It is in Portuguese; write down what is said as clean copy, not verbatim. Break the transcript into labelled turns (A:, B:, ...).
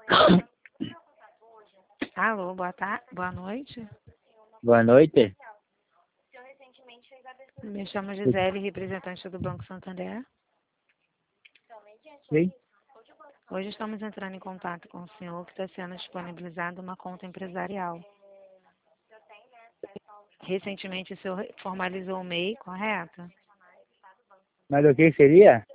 A: Alô, boa noite.
B: Boa noite.
A: Me chamo Gisele, representante do Banco Santander.
B: Sim?
A: Hoje estamos entrando em contato com o senhor que está sendo disponibilizada uma conta empresarial. Recentemente o senhor formalizou o MEI, correto?
B: Mas o que seria?